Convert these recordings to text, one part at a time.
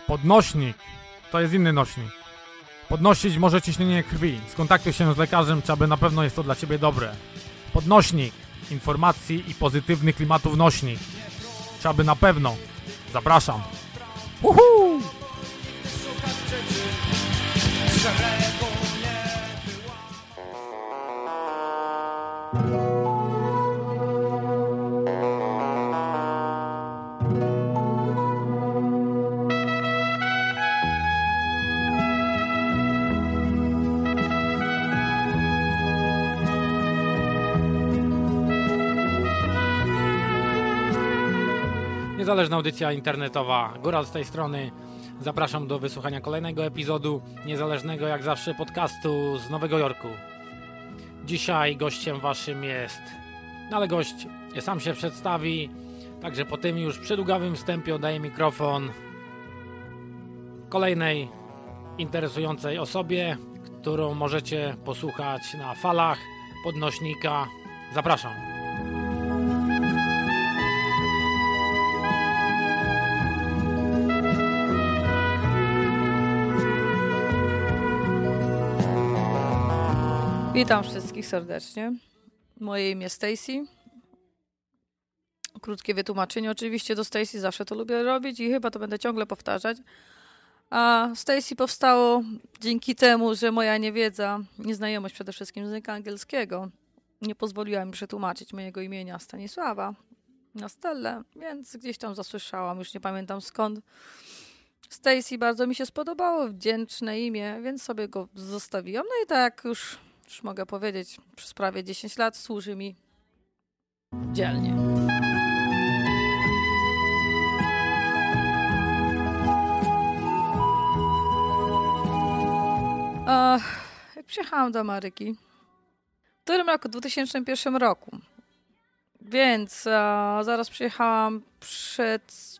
Podnośnik to jest inny nośnik. Podnosić może ciśnienie krwi. Skontaktuj się z lekarzem, czy aby na pewno jest to dla ciebie dobre. Podnośnik informacji i pozytywnych klimatów nośnik. Czy aby na pewno. Zapraszam. Uhu! Niezależna audycja internetowa, Góral z tej strony. Zapraszam do wysłuchania kolejnego epizodu niezależnego jak zawsze podcastu z Nowego Jorku. Dzisiaj gościem waszym jest, ale gość sam się przedstawi, także po tym już przydługawym wstępie oddaję mikrofon kolejnej interesującej osobie, którą możecie posłuchać na falach podnośnika. Zapraszam. Witam wszystkich serdecznie. Moje imię Stacy. Krótkie wytłumaczenie oczywiście do Stacy, zawsze to lubię robić i chyba to będę ciągle powtarzać. A Stacy powstało dzięki temu, że moja niewiedza, nieznajomość przede wszystkim języka angielskiego nie pozwoliła mi przetłumaczyć mojego imienia Stanisława na Stellę, więc gdzieś tam zasłyszałam, już nie pamiętam skąd. Stacy bardzo mi się spodobało, wdzięczne imię, więc sobie go zostawiłam. No i tak już mogę powiedzieć, przez prawie 10 lat służy mi dzielnie. Jak przyjechałam do Ameryki w którym roku? 2001 roku. Więc zaraz przyjechałam przed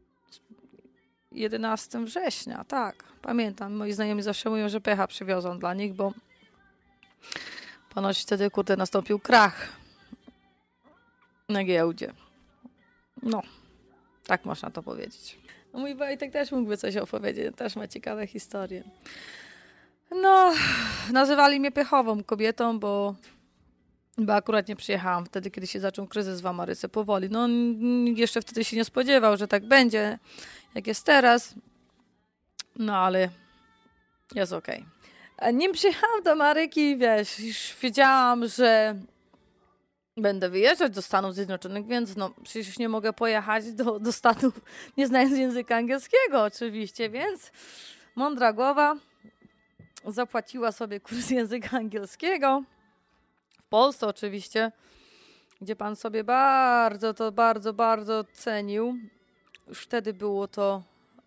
11 września, tak, pamiętam. Moi znajomi zawsze mówią, że pecha przywiozą dla nich, bo ponoć wtedy, nastąpił krach na giełdzie. No, tak można to powiedzieć. Mój Wojtek też mógłby coś opowiedzieć, też ma ciekawe historie. No, nazywali mnie pechową kobietą, bo akurat nie przyjechałam wtedy, kiedy się zaczął kryzys w Ameryce powoli. No, jeszcze wtedy się nie spodziewał, że tak będzie, jak jest teraz. No, ale jest okej. Nim przyjechałam do Ameryki, wiesz, już wiedziałam, że będę wyjeżdżać do Stanów Zjednoczonych, więc no przecież nie mogę pojechać do Stanów nie znając języka angielskiego oczywiście, więc mądra głowa zapłaciła sobie kurs języka angielskiego w Polsce oczywiście, gdzie pan sobie bardzo cenił. Już wtedy było to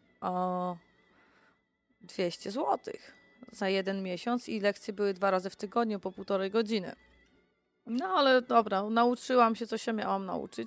200 złotych za 1 miesiąc i lekcje były 2 razy w tygodniu po 1,5 godziny. No ale dobra, nauczyłam się, co się miałam nauczyć.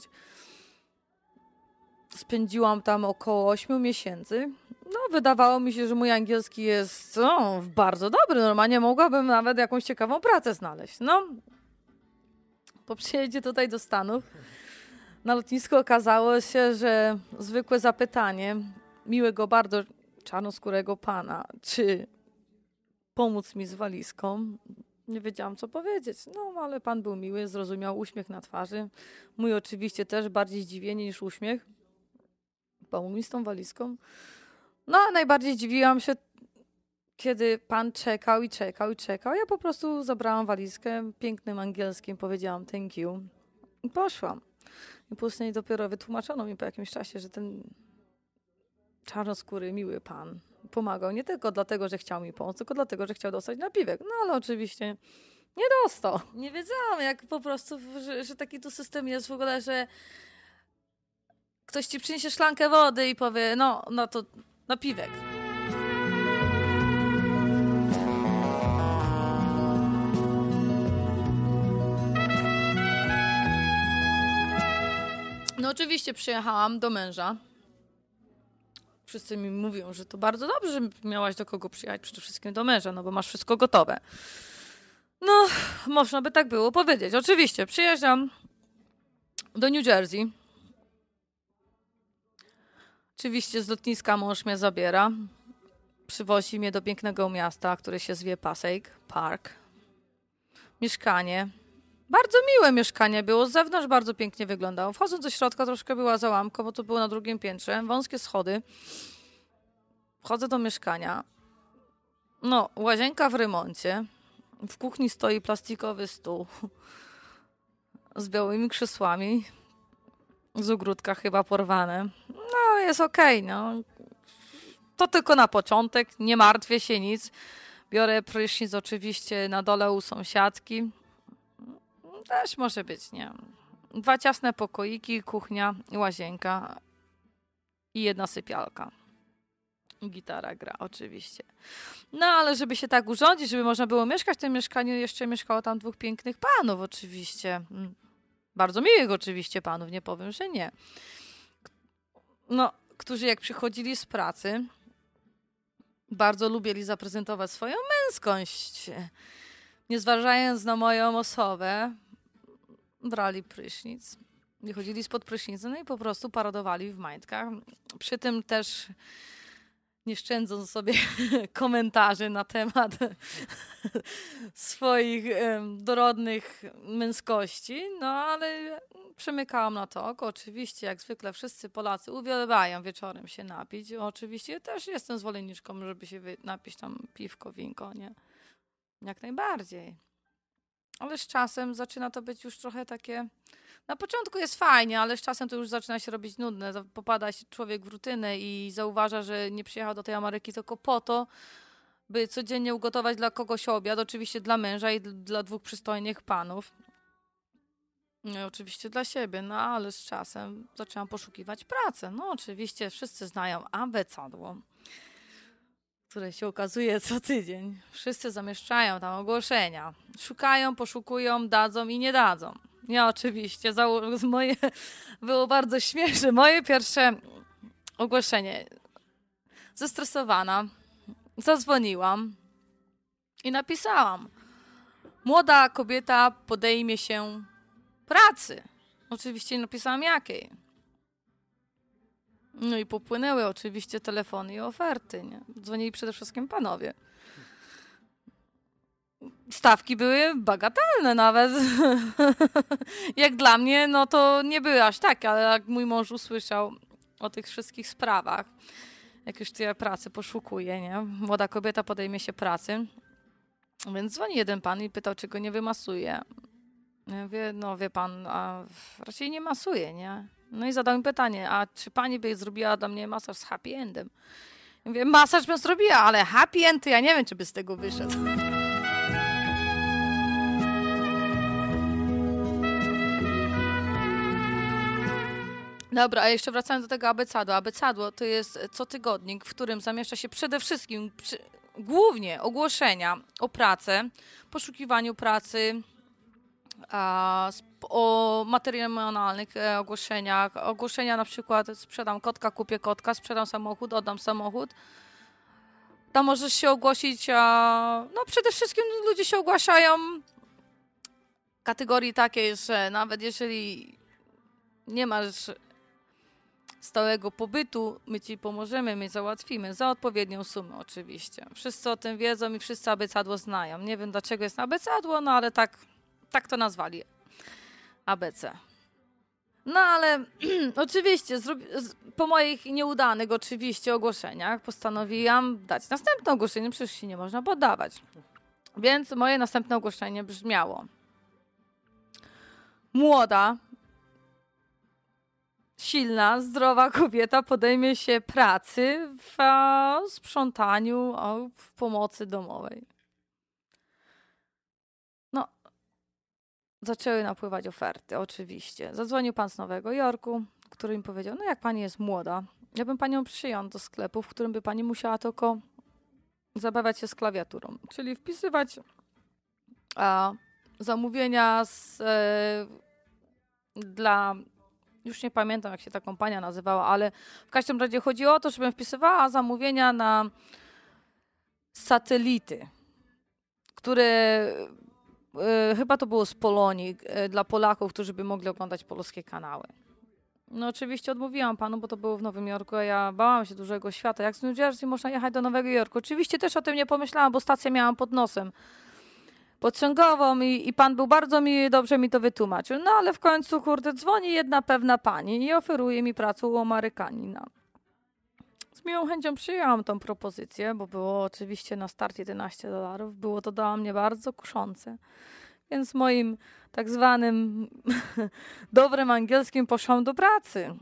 Spędziłam tam około 8 miesięcy. No wydawało mi się, że mój angielski jest bardzo dobry. Normalnie mogłabym nawet jakąś ciekawą pracę znaleźć. No, po przyjeździe tutaj do Stanów na lotnisku okazało się, że zwykłe zapytanie miłego bardzo czarnoskórego pana, czy pomóc mi z walizką. Nie wiedziałam, co powiedzieć. No, ale pan był miły, zrozumiał, uśmiech na twarzy. Mój oczywiście też, bardziej zdziwienie niż uśmiech. Pomógł mi z tą walizką. No, a najbardziej zdziwiłam się, kiedy pan czekał. Ja po prostu zabrałam walizkę, pięknym angielskim powiedziałam thank you i poszłam. I później dopiero wytłumaczono mi po jakimś czasie, że ten czarnoskóry, miły pan pomagał nie tylko dlatego, że chciał mi pomóc, tylko dlatego, że chciał dostać napiwek. No ale oczywiście nie dostał. Nie wiedziałam, jak po prostu, że taki tu system jest w ogóle, że ktoś ci przyniesie szklankę wody i powie, no to napiwek. No oczywiście przyjechałam do męża. Wszyscy mi mówią, że to bardzo dobrze, że miałaś do kogo przyjechać, przede wszystkim do męża, no bo masz wszystko gotowe. No, można by tak było powiedzieć. Oczywiście, przyjeżdżam do New Jersey. Oczywiście z lotniska mąż mnie zabiera. Przywozi mnie do pięknego miasta, które się zwie Passaic Park. Mieszkanie. Bardzo miłe mieszkanie było. Z zewnątrz bardzo pięknie wyglądało. Wchodząc do środka troszkę była załamka, bo to było na drugim piętrze. Wąskie schody. Wchodzę do mieszkania. No, łazienka w remoncie. W kuchni stoi plastikowy stół z białymi krzesłami. Z ogródka chyba porwane. No, jest okej, no. To tylko na początek. Nie martwię się nic. Biorę prysznic oczywiście na dole u sąsiadki. Też może być, nie? 2 ciasne pokoiki, kuchnia, łazienka i 1 sypialka. Gitara gra oczywiście. No ale żeby się tak urządzić, żeby można było mieszkać w tym mieszkaniu, jeszcze mieszkało tam 2 pięknych panów oczywiście. Bardzo miłych oczywiście panów, nie powiem, że nie. No, którzy jak przychodzili z pracy, bardzo lubili zaprezentować swoją męskość. Nie zważając na moją osobę, brali prysznic, wychodzili spod prysznicy, no i po prostu paradowali w majtkach. Przy tym też nie szczędząc sobie komentarzy na temat swoich dorodnych męskości, no ale przymykałam na to oko. Oczywiście, jak zwykle wszyscy Polacy uwielbiają wieczorem się napić. Oczywiście też jestem zwolenniczką, żeby się napić tam piwko, winko, nie? Jak najbardziej. Ale z czasem zaczyna to być już trochę takie... Na początku jest fajnie, ale z czasem to już zaczyna się robić nudne. Popada się człowiek w rutynę i zauważa, że nie przyjechał do tej Ameryki tylko po to, by codziennie ugotować dla kogoś obiad. Oczywiście dla męża i dla 2 przystojnych panów. No i oczywiście dla siebie, no ale z czasem zaczęłam poszukiwać pracy. No oczywiście wszyscy znają abecadło, które się ukazuje co tydzień. Wszyscy zamieszczają tam ogłoszenia. Szukają, poszukują, dadzą i nie dadzą. Ja oczywiście, moje było bardzo śmieszne. Moje pierwsze ogłoszenie. Zestresowana, zadzwoniłam i napisałam: młoda kobieta podejmie się pracy. Oczywiście napisałam jakiej. No i popłynęły oczywiście telefony i oferty. Nie? Dzwonili przede wszystkim panowie. Stawki były bagatelne nawet. Jak dla mnie, no to nie były aż tak, ale jak mój mąż usłyszał o tych wszystkich sprawach, jak już tyle pracy poszukuje, nie? Młoda kobieta podejmie się pracy. Więc dzwoni jeden pan i pytał, czy go nie wymasuje. Ja mówię, no wie pan, a raczej nie masuje, nie? No i zadał mi pytanie, a czy pani by zrobiła dla mnie masaż z happy endem? Ja mówię, masaż bym zrobiła, ale happy end to ja nie wiem, czy by z tego wyszedł. Dobra, a jeszcze wracając do tego abecadła. Abecadło to jest cotygodnik, w którym zamieszcza się przede wszystkim, głównie ogłoszenia o pracę, poszukiwaniu pracy, o materialnych ogłoszeniach. Ogłoszenia na przykład sprzedam kotka, kupię kotka, sprzedam samochód, oddam samochód. Tam możesz się ogłosić, no przede wszystkim ludzie się ogłaszają kategorii takiej, że nawet jeżeli nie masz stałego pobytu, my ci pomożemy, my załatwimy za odpowiednią sumę oczywiście. Wszyscy o tym wiedzą i wszyscy abecadło znają. Nie wiem dlaczego jest abecadło, no ale tak to nazwali. ABC. No ale oczywiście po moich nieudanych oczywiście ogłoszeniach postanowiłam dać następne ogłoszenie, przecież się nie można poddawać. Więc moje następne ogłoszenie brzmiało: młoda, silna, zdrowa kobieta podejmie się pracy w sprzątaniu, w pomocy domowej. No, zaczęły napływać oferty, oczywiście. Zadzwonił pan z Nowego Jorku, który mi powiedział, no jak pani jest młoda, ja bym panią przyjął do sklepu, w którym by pani musiała tylko zabawiać się z klawiaturą, czyli wpisywać zamówienia dla... Już nie pamiętam, jak się ta kompania nazywała, ale w każdym razie chodzi o to, żebym wpisywała zamówienia na satelity, które chyba to było z Polonii, dla Polaków, którzy by mogli oglądać polskie kanały. No oczywiście odmówiłam panu, bo to było w Nowym Jorku, a ja bałam się dużego świata. Jak z New Jersey można jechać do Nowego Jorku? Oczywiście też o tym nie pomyślałam, bo stację miałam pod nosem pociągową i pan był bardzo miły, dobrze mi to wytłumaczył. No ale w końcu, kurde, dzwoni jedna pewna pani i oferuje mi pracę u Amerykanina. Z miłą chęcią przyjęłam tą propozycję, bo było oczywiście na start $11. Było to dla mnie bardzo kuszące. Więc moim tak zwanym dobrym angielskim poszłam do pracy.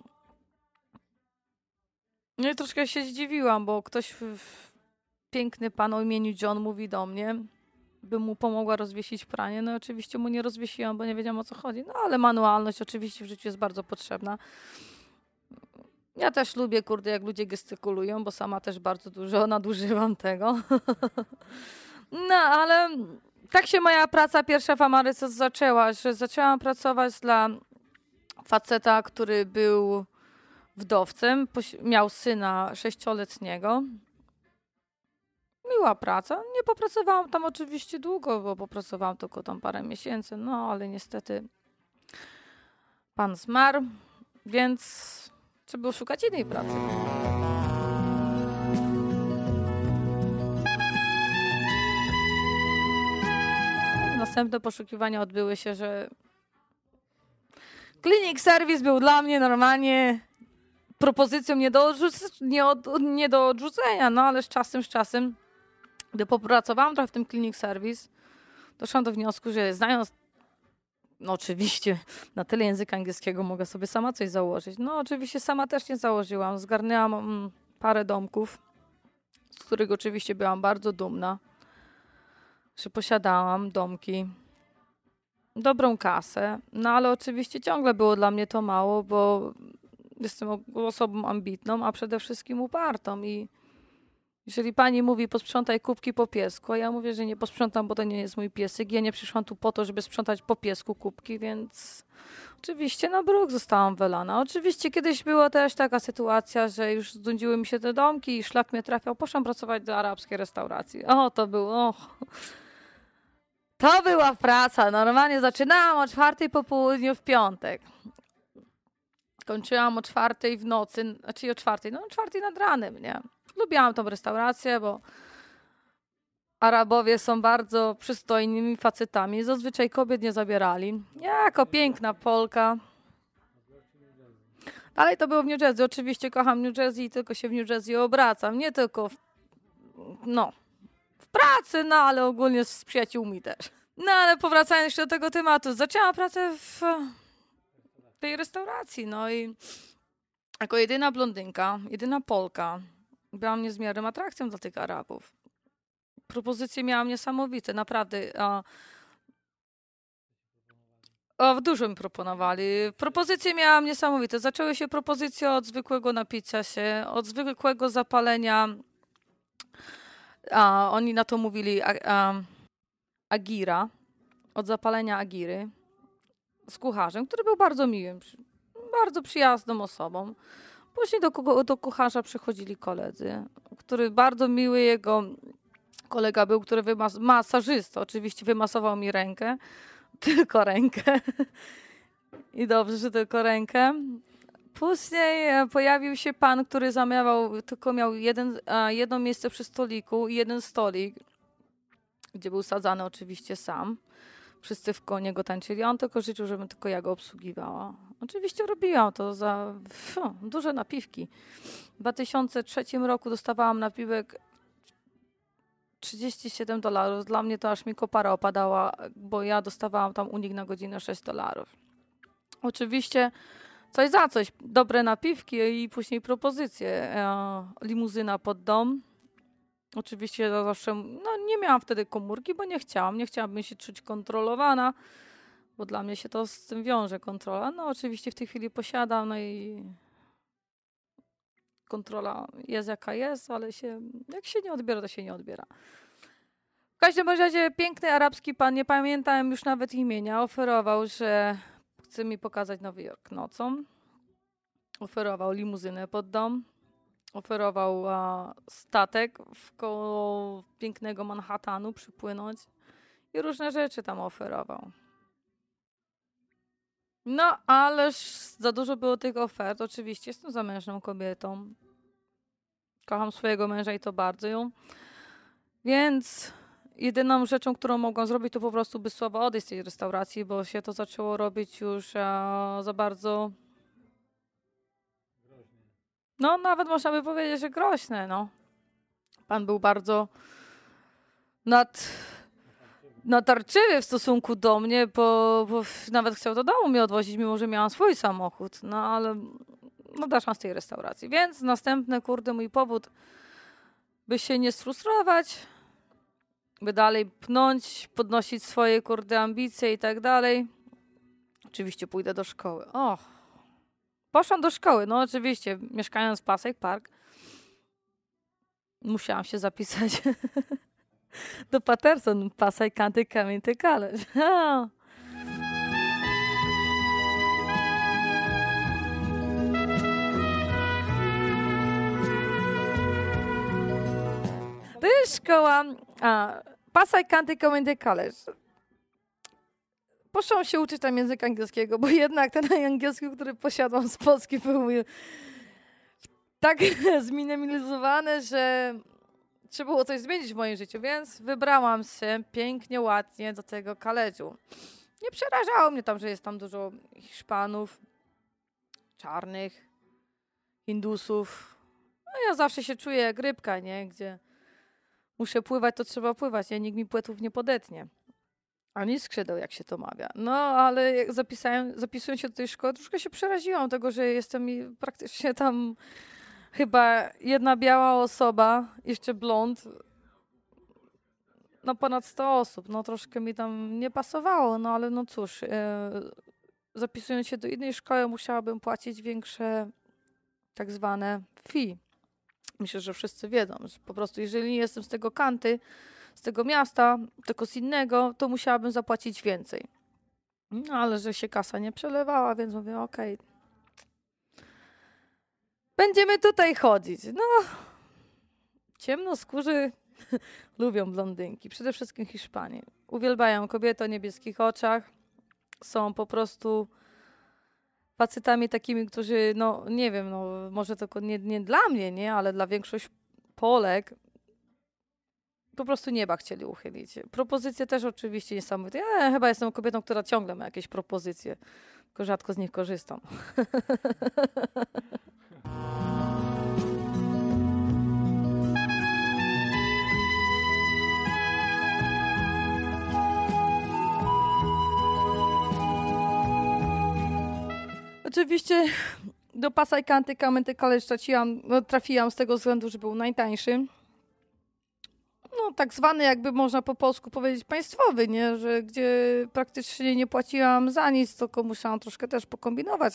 No i troszkę się zdziwiłam, bo ktoś, piękny pan o imieniu John, mówi do mnie, bym mu pomogła rozwiesić pranie. No oczywiście mu nie rozwiesiłam, bo nie wiedziałam, o co chodzi. No ale manualność oczywiście w życiu jest bardzo potrzebna. Ja też lubię, kurde, jak ludzie gestykulują, bo sama też bardzo dużo nadużywam tego. No ale tak się moja praca pierwsza w Ameryce zaczęła, że zaczęłam pracować dla faceta, który był wdowcem, miał syna 6-letniego. Miła praca. Nie popracowałam tam oczywiście długo, bo popracowałam tylko tam parę miesięcy, no ale niestety pan zmarł, więc trzeba było szukać innej pracy. Następne poszukiwania odbyły się, że Clinic Service był dla mnie normalnie propozycją nie do odrzucenia, no ale z czasem, gdy popracowałam trochę w tym Clinic Service, doszłam do wniosku, że znając, no oczywiście na tyle języka angielskiego mogę sobie sama coś założyć. No oczywiście sama też nie założyłam. Zgarnęłam parę domków, z których oczywiście byłam bardzo dumna, że posiadałam domki, dobrą kasę, no ale oczywiście ciągle było dla mnie to mało, bo jestem osobą ambitną, a przede wszystkim upartą i jeżeli pani mówi posprzątaj kubki po piesku, a ja mówię, że nie posprzątam, bo to nie jest mój piesek. Ja nie przyszłam tu po to, żeby sprzątać po piesku kubki, więc oczywiście na bruk zostałam wylana. Oczywiście kiedyś była też taka sytuacja, że już znudziły mi się te domki i szlak mnie trafiał. Poszłam pracować do arabskiej restauracji. To była praca. Normalnie zaczynałam o 4:00 po południu w piątek. Kończyłam o 4:00 w nocy, znaczy o 4:00, no o 4:00 nad ranem, nie? Lubiłam tą restaurację, bo Arabowie są bardzo przystojnymi facetami. Zazwyczaj kobiet nie zabierali. Ja jako piękna Polka. Dalej to było w New Jersey. Oczywiście kocham New Jersey i tylko się w New Jersey obracam. Nie tylko w pracy, no ale ogólnie z przyjaciółmi też. No ale powracając jeszcze do tego tematu. Zaczęłam pracę w tej restauracji. No i jako jedyna blondynka, jedyna Polka, byłam niezmierną atrakcją dla tych Arabów. Propozycje miałam niesamowite, naprawdę. Dużo mi proponowali. Propozycje miałam niesamowite. Zaczęły się propozycje od zwykłego napicia się, od zwykłego zapalenia. Oni na to mówili agira. Od zapalenia agiry z kucharzem, który był bardzo miłym, bardzo przyjazną osobą. Później do kucharza przychodzili koledzy, który bardzo miły jego kolega był, który masażysta, oczywiście wymasował mi rękę, tylko rękę i dobrze, że tylko rękę. Później pojawił się pan, który zamawiał, tylko miał jedno miejsce przy stoliku i jeden stolik, gdzie był sadzany oczywiście sam. Wszyscy wkoło niego tańczyli, on tylko życzył, żebym tylko ja go obsługiwała. Oczywiście robiłam to za duże napiwki. W 2003 roku dostawałam napiwek $37. Dla mnie to aż mi kopara opadała, bo ja dostawałam tam u nich na godzinę $6. Oczywiście coś za coś, dobre napiwki i później propozycje. Limuzyna pod dom. Oczywiście zawsze, nie miałam wtedy komórki, bo nie chciałabym się czuć kontrolowana, bo dla mnie się to z tym wiąże, kontrola. No oczywiście w tej chwili posiadam, no i kontrola jest jaka jest, ale jak się nie odbiera, to się nie odbiera. W każdym razie piękny arabski pan, nie pamiętam już nawet imienia, oferował, że chce mi pokazać Nowy Jork nocą. Oferował limuzynę pod dom. Oferował statek koło pięknego Manhattanu przypłynąć i różne rzeczy tam oferował. No, ależ za dużo było tych ofert. Oczywiście jestem zamężną kobietą. Kocham swojego męża i to bardzo ją. Więc jedyną rzeczą, którą mogłam zrobić, to po prostu by słabo odejść z tej restauracji, bo się to zaczęło robić już za bardzo... No, nawet można by powiedzieć, że groźne, no. Pan był bardzo natarczywy w stosunku do mnie, bo nawet chciał do domu mnie odwozić, mimo że miałam swój samochód. No, ale odeszłam z tej restauracji. Więc następny, mój powód, by się nie sfrustrować, by dalej pnąć, podnosić swoje, ambicje i tak dalej. Oczywiście pójdę do szkoły. Poszłam do szkoły, no oczywiście, mieszkając w Passaic Park. Musiałam się zapisać do Patterson Passaic County Community College. To jest szkoła Passaic County Community College. Poszłam się uczyć tam języka angielskiego, bo jednak ten angielski, który posiadłam z Polski, był tak zminimalizowany, że trzeba było coś zmienić w moim życiu, więc wybrałam się pięknie, ładnie do tego college'u. Nie przerażało mnie tam, że jest tam dużo Hiszpanów, czarnych, Hindusów. No ja zawsze się czuję jak rybka, nie? Gdzie muszę pływać, to trzeba pływać, nie? Nikt mi płetów nie podetnie. Ani skrzydeł, jak się to mawia. No, ale jak zapisując się do tej szkoły, troszkę się przeraziłam tego, że jestem praktycznie tam chyba jedna biała osoba, jeszcze blond, no ponad 100 osób. No troszkę mi tam nie pasowało, no ale no cóż, zapisując się do innej szkoły, musiałabym płacić większe tak zwane fee. Myślę, że wszyscy wiedzą, że po prostu jeżeli nie jestem z tego county, z tego miasta, tylko z innego, to musiałabym zapłacić więcej. No ale że się kasa nie przelewała, więc mówię, okej. Będziemy tutaj chodzić. No, ciemnoskórzy lubią blondynki. Przede wszystkim Hiszpanie. Uwielbiają kobiety o niebieskich oczach. Są po prostu facetami takimi, którzy, no nie wiem, no może tylko nie dla mnie, nie, ale dla większości Polek po prostu nieba chcieli uchylić. Propozycje też oczywiście niesamowite. Ja chyba jestem kobietą, która ciągle ma jakieś propozycje, tylko rzadko z nich korzystam. Oczywiście do Passaic County Community College trafiłam z tego względu, że był najtańszy. No tak zwany, jakby można po polsku powiedzieć, państwowy, nie? Że gdzie praktycznie nie płaciłam za nic, tylko musiałam troszkę też pokombinować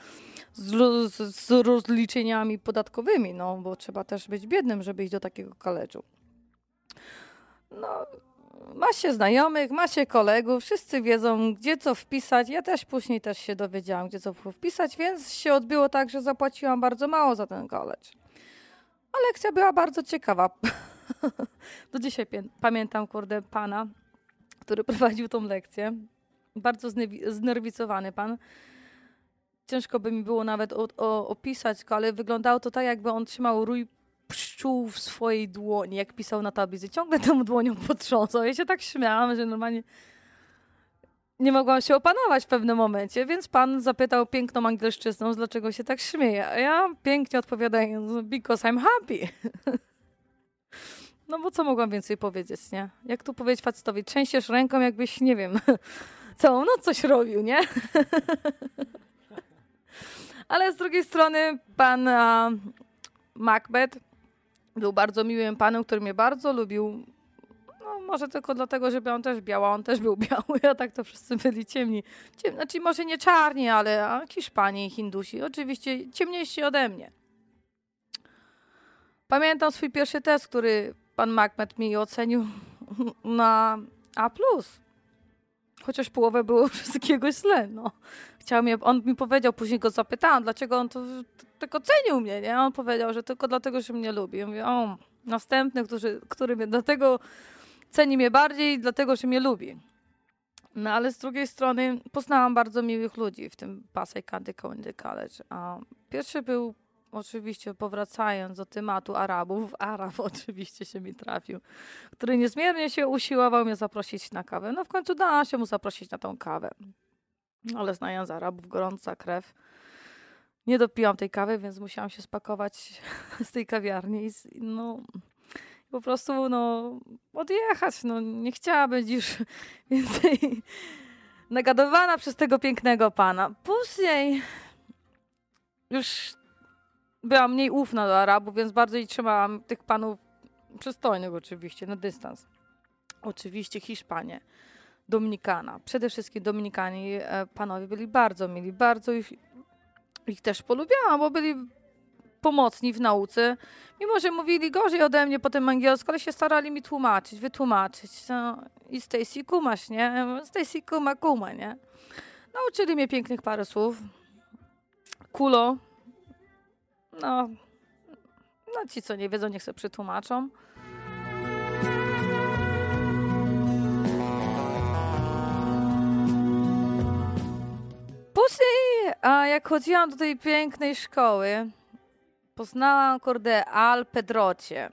z rozliczeniami podatkowymi, no bo trzeba też być biednym, żeby iść do takiego college'u. No, ma się znajomych, ma się kolegów, wszyscy wiedzą, gdzie co wpisać. Ja też później się dowiedziałam, gdzie co wpisać, więc się odbyło tak, że zapłaciłam bardzo mało za ten college. A lekcja była bardzo ciekawa. Do dzisiaj pamiętam, pana, który prowadził tą lekcję. Bardzo znerwicowany pan. Ciężko by mi było nawet opisać go, ale wyglądało to tak, jakby on trzymał rój pszczół w swojej dłoni, jak pisał na tablicy. Ciągle tą dłonią potrząsał. Ja się tak śmiałam, że normalnie nie mogłam się opanować w pewnym momencie, więc pan zapytał piękną angielszczyzną, dlaczego się tak śmieje. A ja pięknie odpowiadając, because I'm happy. No bo co mogłam więcej powiedzieć, nie? Jak tu powiedzieć facetowi, trzęsiesz ręką, jakbyś, nie wiem, całą noc coś robił, nie? Ale z drugiej strony pan Macbeth był bardzo miłym panem, który mnie bardzo lubił. No może tylko dlatego, że byłam też biała, on też był biały, a tak to wszyscy byli ciemni. Znaczy może nie czarni, ale Hiszpanie i Hindusi. Oczywiście ciemniejsi ode mnie. Pamiętam swój pierwszy test, który pan Macbeth mi ocenił na A+. Chociaż połowę było wszystkiego źle, no. On mi powiedział, później go zapytałam, dlaczego on to tak ocenił mnie, nie? On powiedział, że tylko dlatego, że mnie lubi. Ja mówię, następny, który mnie dlatego ceni mnie bardziej, dlatego, że mnie lubi. No ale z drugiej strony poznałam bardzo miłych ludzi w tym Pasay County Community College. A pierwszy był oczywiście, powracając do tematu Arabów, Arab oczywiście się mi trafił, który niezmiernie się usiłował mnie zaprosić na kawę. No w końcu dałam się mu zaprosić na tą kawę. Ale znając Arabów, gorąca krew. Nie dopiłam tej kawy, więc musiałam się spakować z tej kawiarni i po prostu odjechać. No, nie chciała być już więcej nagadowana przez tego pięknego pana. Później już byłam mniej ufna do Arabów, więc bardziej trzymałam tych panów przystojnych oczywiście, na dystans. Oczywiście Hiszpanie, Dominikana. Przede wszystkim Dominikani panowie byli bardzo mili, bardzo ich też polubiałam, bo byli pomocni w nauce. Mimo że mówili gorzej ode mnie po tym angielsku, ale się starali mi wytłumaczyć. No, i Stacy kumasz, nie? Stacy kuma, nie? Nauczyli mnie pięknych parę słów. Kulo. No, ci co nie wiedzą, niech sobie przetłumaczą. Później, jak chodziłam do tej pięknej szkoły, poznałam, Al Pedrocie.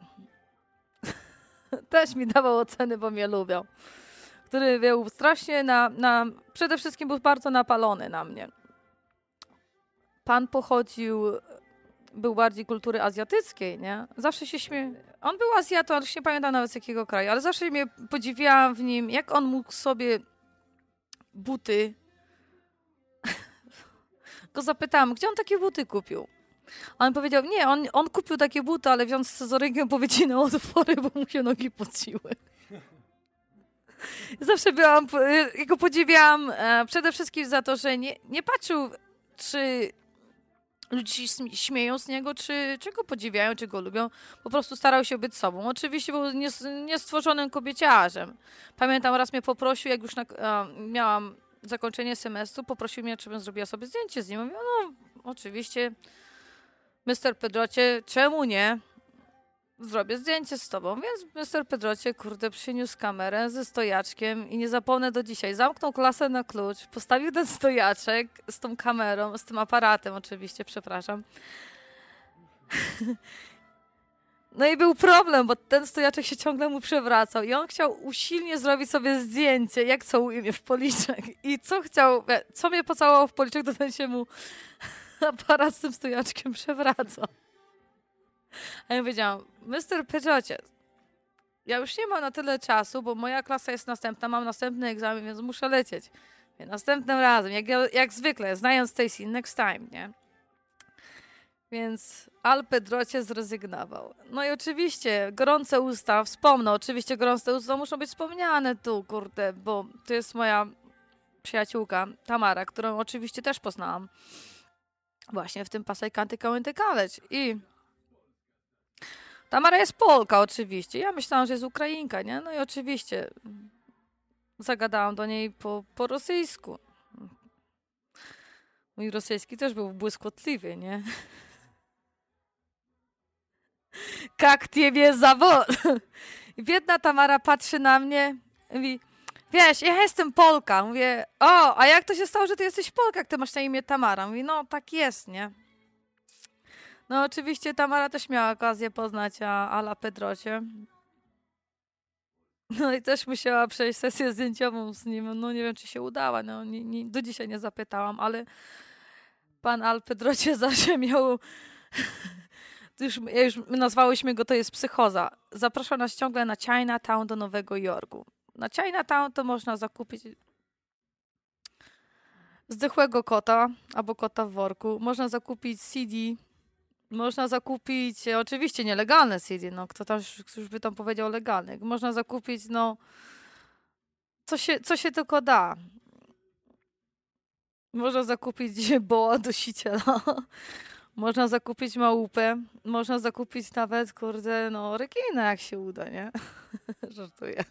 Też mi dawał oceny, bo mnie lubią. Który był strasznie przede wszystkim był bardzo napalony na mnie. Pan był bardziej kultury azjatyckiej, nie? Zawsze się On był Azjatą, ale już nie pamiętam nawet z jakiego kraju, ale zawsze mnie podziwiałam w nim, jak on mógł sobie buty... Go zapytałam, gdzie on takie buty kupił? A on powiedział, nie, on kupił takie buty, ale wziął scyzorykiem, powycinał otwory, bo mu się nogi pociły. Zawsze go podziwiałam przede wszystkim za to, że nie patrzył, czy ludzie się śmieją z niego, czy go podziwiają, czy go lubią. Po prostu starał się być sobą. Oczywiście był niestworzonym kobieciarzem. Pamiętam, raz mnie poprosił, jak już miałam zakończenie semestru, poprosił mnie, żebym zrobiła sobie zdjęcie z nim. Mówię, no oczywiście, Mr. Pedrocie, czemu nie? Zrobię zdjęcie z tobą. Więc Mr. Pedrocie, przyniósł kamerę ze stojaczkiem i nie zapomnę do dzisiaj. Zamknął klasę na klucz, postawił ten stojaczek z tą kamerą, z tym aparatem oczywiście, przepraszam. No i był problem, bo ten stojaczek się ciągle mu przewracał i on chciał usilnie zrobić sobie zdjęcie, jak całuje mnie w policzek. I co mnie pocałowało w policzek, to ten się mu aparat z tym stojaczkiem przewracał. A ja powiedziałam, Mr. Pedrocie, ja już nie mam na tyle czasu, bo moja klasa jest następna, mam następny egzamin, więc muszę lecieć. Więc następnym razem, jak zwykle, znając Stacy, next time, nie? Więc Al Pedrocie zrezygnował. No i oczywiście gorące usta, oczywiście gorące usta muszą być wspomniane tu, bo to jest moja przyjaciółka Tamara, którą oczywiście też poznałam właśnie w tym Pasay County Community College. I Tamara jest Polka oczywiście. Ja myślałam, że jest Ukrainka, nie? No i oczywiście zagadałam do niej po rosyjsku. Mój rosyjski też był błyskotliwy, nie? Jak ciebie zawód? I biedna Tamara patrzy na mnie i mówi, wiesz, ja jestem Polka. Mówię, a jak to się stało, że ty jesteś Polka, jak ty masz na imię Tamara? Mówi, no tak jest, nie? No oczywiście Tamara też miała okazję poznać Ala Pedrocie. No i też musiała przejść sesję zdjęciową z nim. No nie wiem, czy się udała. No, do dzisiaj nie zapytałam, ale pan Al Pedrocie zawsze miał... już nazwałyśmy go, to jest psychoza. Zapraszał nas ciągle na Chinatown do Nowego Jorku. Na Chinatown to można zakupić zdechłego kota albo kota w worku. Można zakupić CD. Można zakupić oczywiście nielegalne CD. No, kto tam już by tam powiedział legalnych. Można zakupić, co się tylko da. Można zakupić boa dusiciela. Można zakupić małupę. Można zakupić nawet, rekinę, jak się uda, nie? Żartuję.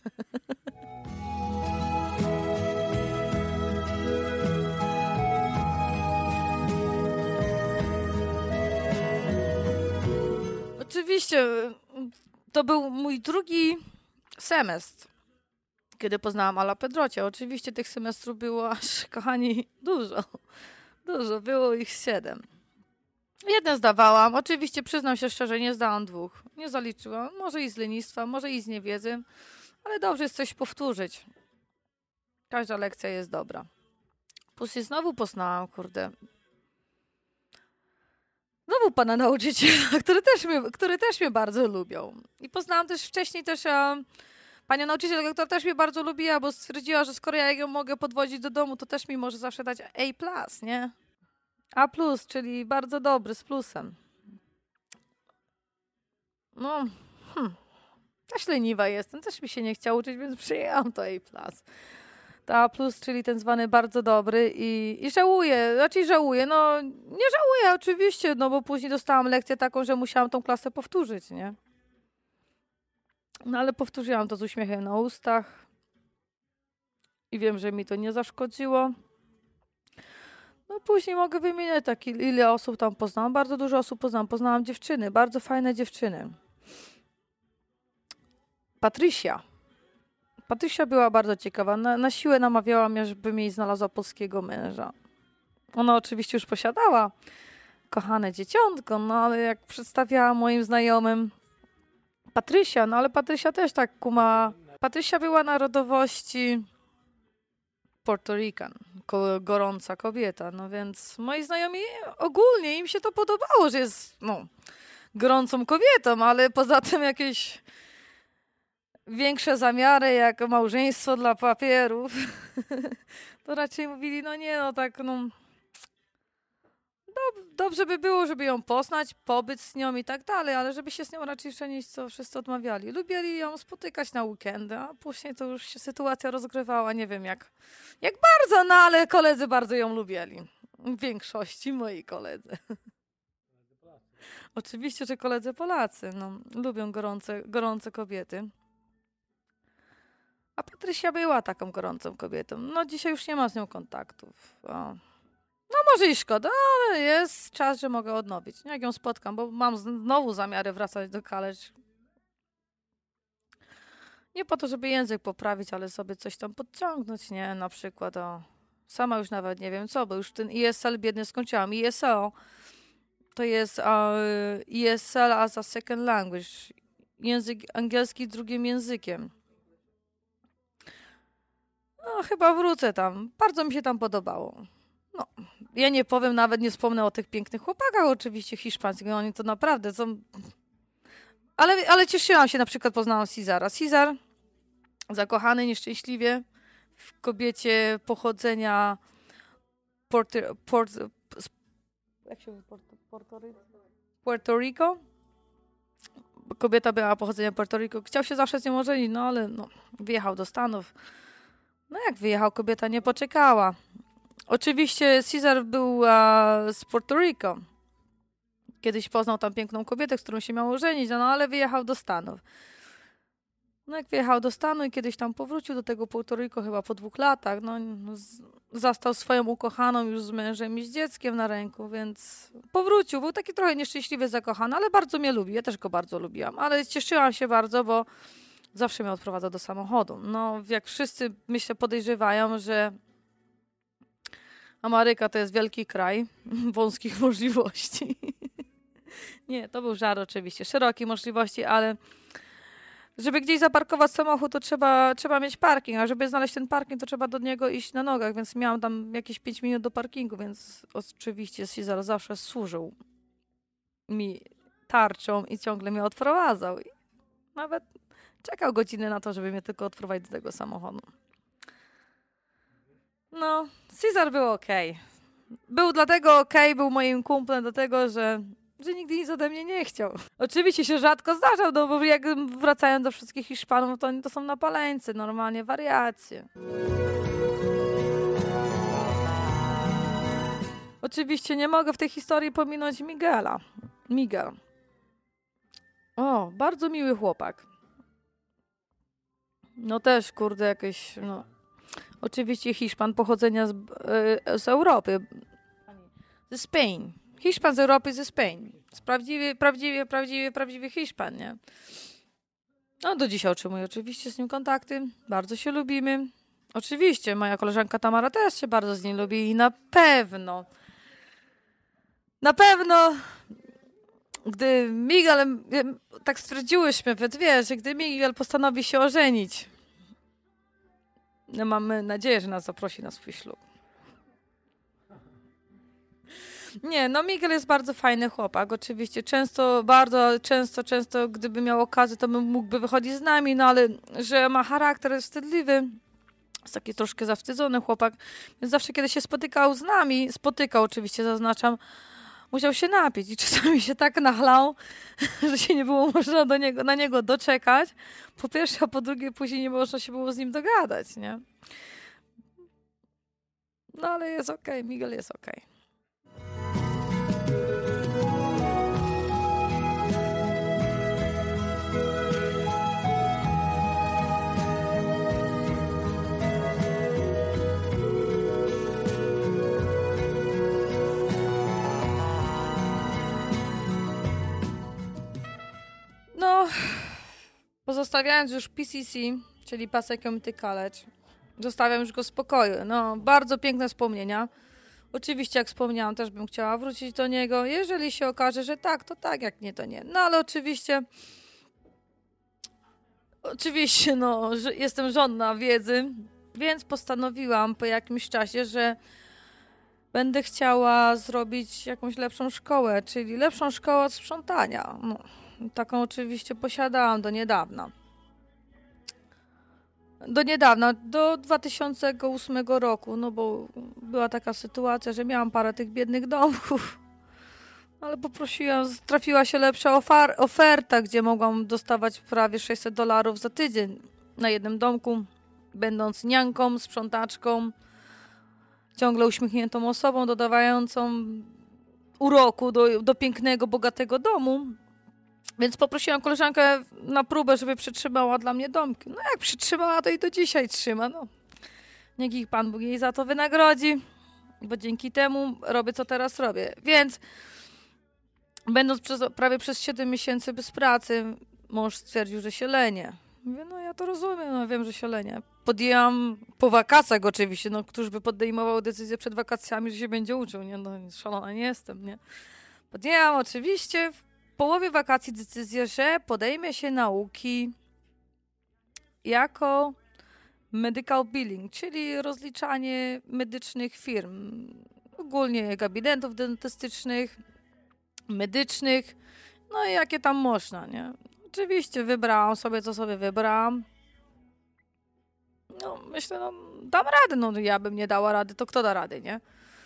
Oczywiście, to był mój drugi semestr, kiedy poznałam Ala Pedrocia. Oczywiście tych semestrów było aż, kochani, dużo. Dużo, było ich 7. Jeden zdawałam. Oczywiście przyznam się szczerze, nie zdałam 2. Nie zaliczyłam. Może i z lenistwa, może i z niewiedzy. Ale dobrze jest coś powtórzyć. Każda lekcja jest dobra. Później znowu poznałam, znowu pana nauczyciela, który też mnie bardzo lubią. I poznałam też wcześniej panią nauczycielkę, która też mnie bardzo lubiła, bo stwierdziła, że skoro ja ją mogę podwozić do domu, to też mi może zawsze dać A+, nie? A+, czyli bardzo dobry, z plusem. No, też leniwa jestem, też mi się nie chciało uczyć, więc przyjęłam to A+. To A+, czyli ten zwany bardzo dobry i żałuję, no nie żałuję oczywiście, no bo później dostałam lekcję taką, że musiałam tą klasę powtórzyć, nie? No ale powtórzyłam to z uśmiechem na ustach i wiem, że mi to nie zaszkodziło. No później mogę wymieniać ile osób tam poznałam. Bardzo dużo osób poznałam. Poznałam dziewczyny, bardzo fajne dziewczyny. Patrycja była bardzo ciekawa. Na siłę namawiała mnie, żebym jej znalazła polskiego męża. Ona oczywiście już posiadała kochane dzieciątko, no ale jak przedstawiała moim znajomym Patrycja, no ale Patrycja też tak Patrycja była narodowości Puerto Rican, gorąca kobieta, no więc moi znajomi ogólnie im się to podobało, że jest gorącą kobietą, ale poza tym jakieś większe zamiary jak małżeństwo dla papierów, to raczej mówili, dobrze by było, żeby ją poznać, pobyć z nią i tak dalej, ale żeby się z nią raczej żenić, co wszyscy odmawiali. Lubili ją spotykać na weekendy, a później to już się sytuacja rozgrywała, nie wiem jak bardzo, no ale koledzy bardzo ją lubili. W większości moi koledzy. Oczywiście, że koledzy Polacy, lubią gorące kobiety. A Patrycja była taką gorącą kobietą. No dzisiaj już nie ma z nią kontaktów. No może i szkoda, ale jest czas, że mogę odnowić. Jak ją spotkam, bo mam znowu zamiary wracać do college. Nie po to, żeby język poprawić, ale sobie coś tam podciągnąć, nie? Na przykład, sama już nawet nie wiem co, bo już ten ESL biedny skończyłam. ESL to jest ESL as a second language. Język angielski drugim językiem. No chyba wrócę tam. Bardzo mi się tam podobało. No, ja nie powiem, nawet nie wspomnę o tych pięknych chłopakach oczywiście hiszpańskich. Oni to naprawdę są... Ale cieszyłam się, na przykład poznałam Cezara. Cezar, zakochany nieszczęśliwie w kobiecie pochodzenia Puerto Rico. Kobieta była pochodzenia Puerto Rico. Chciał się zawsze z nią ożenić, no ale wyjechał do Stanów. No jak wyjechał, kobieta nie poczekała. Oczywiście Cezar był z Puerto Rico. Kiedyś poznał tam piękną kobietę, z którą się miał ożenić, no ale wyjechał do Stanów. No jak wyjechał do Stanów i kiedyś tam powrócił do tego Puerto Rico chyba po 2 latach, zastał swoją ukochaną już z mężem i z dzieckiem na ręku, więc powrócił. Był taki trochę nieszczęśliwie zakochany, ale bardzo mnie lubi. Ja też go bardzo lubiłam, ale cieszyłam się bardzo, bo zawsze mnie odprowadzał do samochodu. No jak wszyscy, myślę, podejrzewają, że Ameryka to jest wielki kraj wąskich możliwości. Nie, to był żart oczywiście. Szerokie możliwości, ale żeby gdzieś zaparkować samochód, to trzeba mieć parking, a żeby znaleźć ten parking, to trzeba do niego iść na nogach, więc miałam tam jakieś 5 minut do parkingu, więc oczywiście Cezar zawsze służył mi tarczą i ciągle mnie odprowadzał. I nawet czekał godzinę na to, żeby mnie tylko odprowadzić do tego samochodu. No, Cezar był okej. Był dlatego okej, był moim kumplem, dlatego, że nigdy nic ode mnie nie chciał. Oczywiście się rzadko zdarzał, no bo jak wracają do wszystkich Hiszpanów, to oni to są napaleńcy, normalnie wariacie. Oczywiście nie mogę w tej historii pominąć Miguela. Miguel. O, bardzo miły chłopak. No też, kurde, jakieś, oczywiście Hiszpan pochodzenia z Europy. Ze Spain. Hiszpan z Europy, ze Spain. Prawdziwy Hiszpan, nie? No do dzisiaj utrzymuję oczywiście z nim kontakty. Bardzo się lubimy. Oczywiście moja koleżanka Tamara też się bardzo z nim lubi i na pewno, gdy Miguel, tak stwierdziłyśmy we dwie, że gdy Miguel postanowi się ożenić, no mamy nadzieję, że nas zaprosi na swój ślub. Nie, no Miguel jest bardzo fajny chłopak, oczywiście. Bardzo często, gdyby miał okazję, to mógłby wychodzić z nami, no ale że ma charakter, jest wstydliwy, jest taki troszkę zawstydzony chłopak, więc zawsze, kiedy się spotykał oczywiście, zaznaczam, musiał się napić i czasami się tak nachlał, że się nie było można na niego doczekać. Po pierwsze, a po drugie, później nie można się było z nim dogadać, nie? No ale jest okej, Miguel jest okej. No, pozostawiając już PCC, czyli Passaic Community College, zostawiam już go w spokoju. No, bardzo piękne wspomnienia. Oczywiście, jak wspomniałam, też bym chciała wrócić do niego. Jeżeli się okaże, że tak, to tak, jak nie, to nie. No, ale oczywiście, no, że jestem żądna wiedzy, więc postanowiłam po jakimś czasie, że będę chciała zrobić jakąś lepszą szkołę, czyli lepszą szkołę od sprzątania. No. Taką oczywiście posiadałam do niedawna. Do 2008 roku, no bo była taka sytuacja, że miałam parę tych biednych domków, ale trafiła się lepsza oferta, gdzie mogłam dostawać prawie $600 za tydzień na jednym domku, będąc nianką, sprzątaczką, ciągle uśmiechniętą osobą, dodawającą uroku do pięknego, bogatego domu. Więc poprosiłam koleżankę na próbę, żeby przytrzymała dla mnie domki. No jak przytrzymała, to i do dzisiaj trzyma. No. Niech ich Pan Bóg jej za to wynagrodzi, bo dzięki temu robię, co teraz robię. Więc będąc prawie przez 7 miesięcy bez pracy, mąż stwierdził, że się lenię. Mówię, no ja to rozumiem, no wiem, że się lenię. Podjęłam po wakacjach oczywiście, no któż by podejmował decyzję przed wakacjami, że się będzie uczył, nie? No szalona nie jestem, nie? Podjęłam oczywiście w połowie wakacji decyzję, że podejmie się nauki jako medical billing, czyli rozliczanie medycznych firm, ogólnie gabinetów dentystycznych, medycznych, no i jakie tam można, nie? Oczywiście wybrałam sobie, co sobie wybrałam. No myślę, no dam radę, no ja bym nie dała rady, to kto da rady, nie?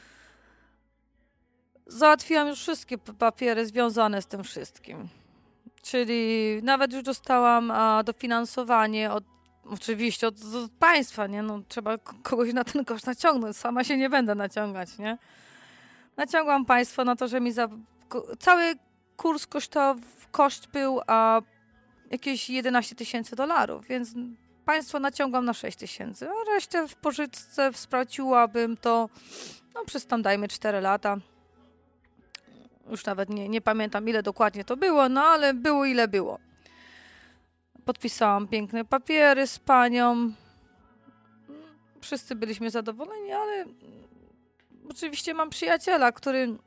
Załatwiłam już wszystkie papiery związane z tym wszystkim. Czyli nawet już dostałam dofinansowanie oczywiście od państwa, nie? No, trzeba kogoś na ten koszt naciągnąć. Sama się nie będę naciągać, nie? Naciągłam państwo na to, że mi cały kurs koszt był jakieś $11,000, więc państwo naciągłam na $6,000, a resztę w pożyczce spłaciłabym to przez tam dajmy 4 lata. Już nawet nie pamiętam, ile dokładnie to było, no ale było ile było. Podpisałam piękne papiery z panią. Wszyscy byliśmy zadowoleni, ale oczywiście mam przyjaciela, który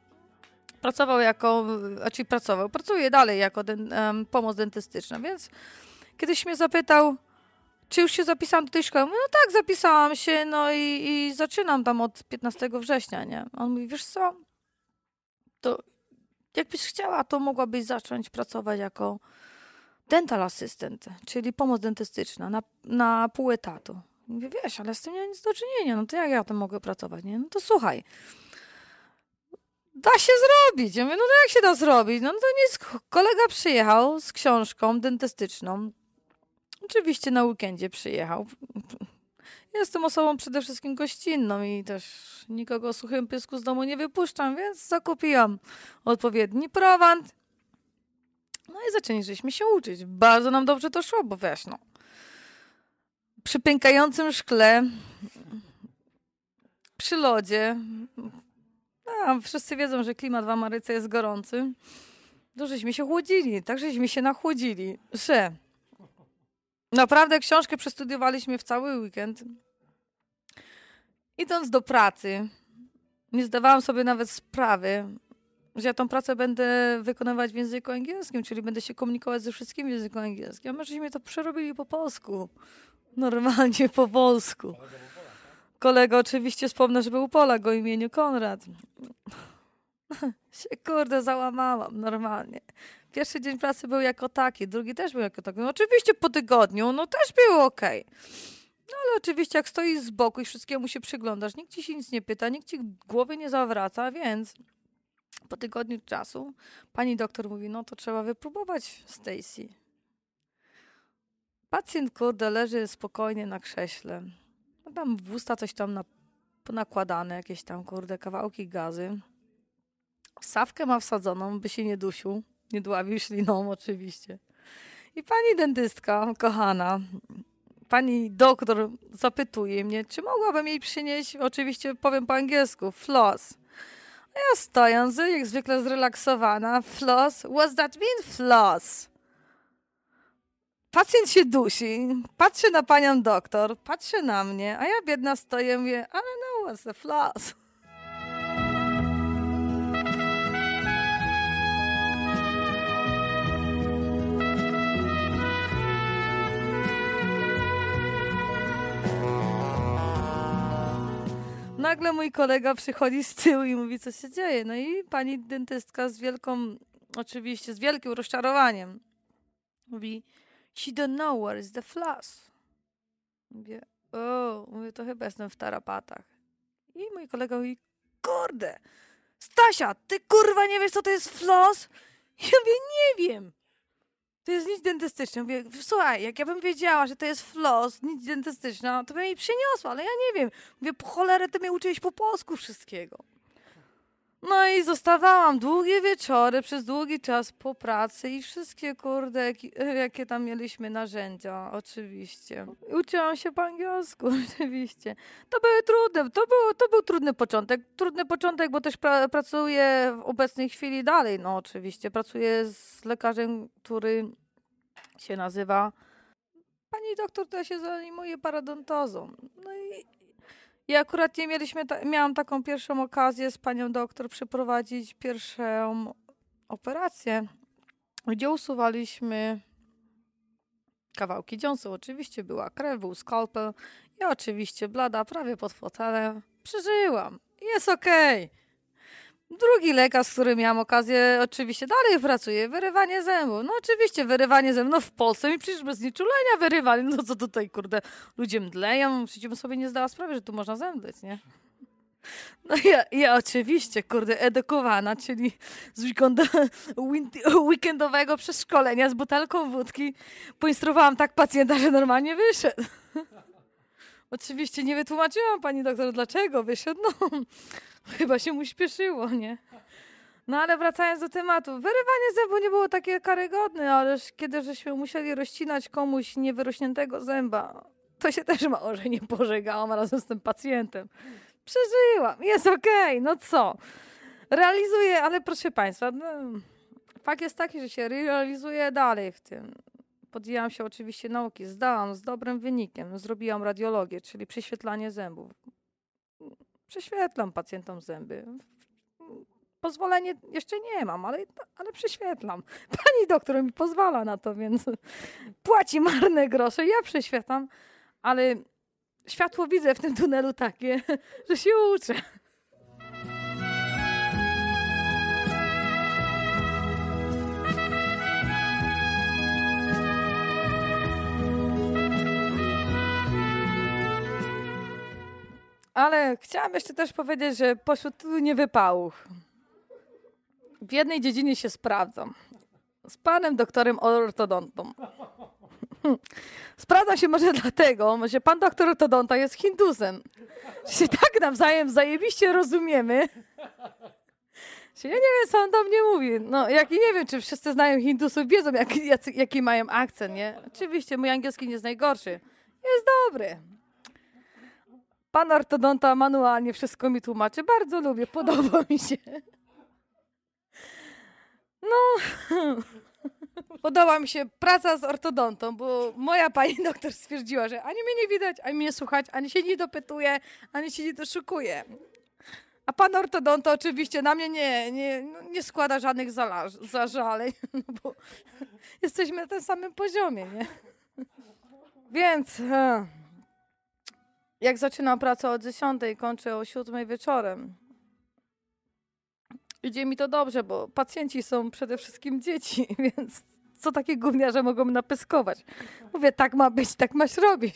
pracuje dalej jako pomoc dentystyczna, więc kiedyś mnie zapytał, czy już się zapisałam do tej szkoły. Mówię, no tak, zapisałam się, no i zaczynam tam od 15 września, nie? On mówi, wiesz co, to jakbyś chciała, to mogłabyś zacząć pracować jako dental assistant, czyli pomoc dentystyczna na pół etatu. Mówię, wiesz, ale z tym nie ma nic do czynienia, no to jak ja tam mogę pracować, nie? No to słuchaj, da się zrobić. Ja mówię, no to jak się da zrobić? No to nic, kolega przyjechał z książką dentystyczną. Oczywiście na weekendzie przyjechał. Jestem osobą przede wszystkim gościnną i też nikogo o suchym pysku z domu nie wypuszczam, więc zakupiłam odpowiedni prowant. No i zaczęliśmy się uczyć. Bardzo nam dobrze to szło, bo wiesz, no. Przy pękającym szkle, przy lodzie, wszyscy wiedzą, że klimat w Ameryce jest gorący, to żeśmy się chłodzili, tak żeśmy się nachłodzili, że Naprawdę książkę przestudiowaliśmy w cały weekend. Idąc do pracy, nie zdawałam sobie nawet sprawy, że ja tą pracę będę wykonywać w języku angielskim, czyli będę się komunikować ze wszystkim w języku angielskim. A my żeśmy to przerobili po polsku. Normalnie po polsku. Kolega oczywiście wspomnę, że był Polak o imieniu Konrad. Się kurde załamałam normalnie. Pierwszy dzień pracy był jako taki, drugi też był jako taki. No oczywiście po tygodniu, no też było okej. No ale oczywiście jak stoisz z boku i wszystkiemu się przyglądasz, nikt ci się nic nie pyta, nikt ci głowy nie zawraca, więc po tygodniu czasu pani doktor mówi, no to trzeba wypróbować Stacy. Pacjent kurde leży spokojnie na krześle. No tam w usta coś tam nakładane, jakieś tam kurde kawałki gazy. Sawkę ma wsadzoną, by się nie dusił. Nie dławił śliną oczywiście. I pani dentystka, kochana, pani doktor zapytuje mnie, czy mogłabym jej przynieść, oczywiście powiem po angielsku, floss. A ja stojąc, jak zwykle zrelaksowana, floss, what's that mean floss? Pacjent się dusi, patrzy na panią doktor, patrzy na mnie, a ja biedna stoję i mówię, I don't know what's the floss. Nagle mój kolega przychodzi z tyłu i mówi, co się dzieje. No i pani dentystka oczywiście z wielkim rozczarowaniem mówi, she don't know where is the floss. Mówię, to chyba jestem w tarapatach. I mój kolega mówi, kurde, Stasia, ty kurwa nie wiesz, co to jest floss? Ja mówię, nie wiem. To jest nic dentystyczne. Mówię, słuchaj, jak ja bym wiedziała, że to jest floss, nic dentystyczna, to bym jej przyniosła, ale ja nie wiem. Mówię, po cholerę ty mnie uczyłeś po polsku wszystkiego. No i zostawałam długie wieczory, przez długi czas po pracy i wszystkie kurde, jakie tam mieliśmy narzędzia, oczywiście. Uczyłam się po angielsku, oczywiście. To były trudne, to był trudny początek. Trudny początek, bo też pracuję w obecnej chwili dalej, no oczywiście. Pracuję z lekarzem, który się nazywa... Pani doktor, która się zajmuje paradontozą. No i akurat miałam taką pierwszą okazję z panią doktor przeprowadzić pierwszą operację, gdzie usuwaliśmy kawałki dziąseł. Oczywiście była krew, był skalpel. Ja oczywiście blada, prawie pod fotelem. Przeżyłam. Jest okej. Drugi lekarz, z którym miałam okazję, oczywiście dalej pracuje. Wyrywanie zębów. No oczywiście wyrywanie zębów. No w Polsce mi przecież bez nieczulenia wyrywali. No co tutaj, kurde, ludzie mdleją. Przecież bym sobie nie zdała sprawy, że tu można zemdleć, nie? No ja oczywiście, kurde, edukowana, czyli z weekendowego przeszkolenia z butelką wódki poinstruowałam tak pacjenta, że normalnie wyszedł. Oczywiście nie wytłumaczyłam pani doktor, dlaczego wyszedł. No, chyba się mu śpieszyło, nie? No ale wracając do tematu. Wyrywanie zębu nie było takie karygodne, ale kiedy żeśmy musieli rozcinać komuś niewyrośniętego zęba, to się też mało, że nie pożegałam razem z tym pacjentem. Przeżyłam, jest okej, no co? Realizuję, ale proszę państwa, no, fakt jest taki, że się realizuję dalej w tym. Podjęłam się oczywiście nauki, zdałam z dobrym wynikiem, zrobiłam radiologię, czyli prześwietlanie zębów. Prześwietlam pacjentom zęby. Pozwolenie jeszcze nie mam, ale prześwietlam. Pani doktor mi pozwala na to, więc płaci marne grosze, ja prześwietlam, ale światło widzę w tym tunelu takie, że się uczę. Ale chciałam jeszcze też powiedzieć, że pośród tylu niewypałów w jednej dziedzinie się sprawdzam. Z panem doktorem ortodontą. Sprawdzam się może dlatego, że pan doktor ortodonta jest Hindusem. Się tak nawzajem zajebiście rozumiemy. Ja nie wiem, co on do mnie mówi. No, nie wiem, czy wszyscy znają Hindusów, wiedzą, jaki mają akcent, nie? Oczywiście, mój angielski nie jest najgorszy. Jest dobry. Pan ortodonta manualnie wszystko mi tłumaczy. Bardzo lubię, podoba mi się. No, Podoba mi się praca z ortodontą, bo moja pani doktor stwierdziła, że ani mnie nie widać, ani mnie słychać, ani się nie dopytuje, ani się nie doszukuje. A pan ortodonta oczywiście na mnie nie składa żadnych zażaleń, no bo jesteśmy na tym samym poziomie, nie? Więc jak zaczynam pracę o 10, kończę o 7 wieczorem. Idzie mi to dobrze, bo pacjenci są przede wszystkim dzieci, więc co takie gówniarze mogą napyskować? Mówię, tak ma być, tak masz robić.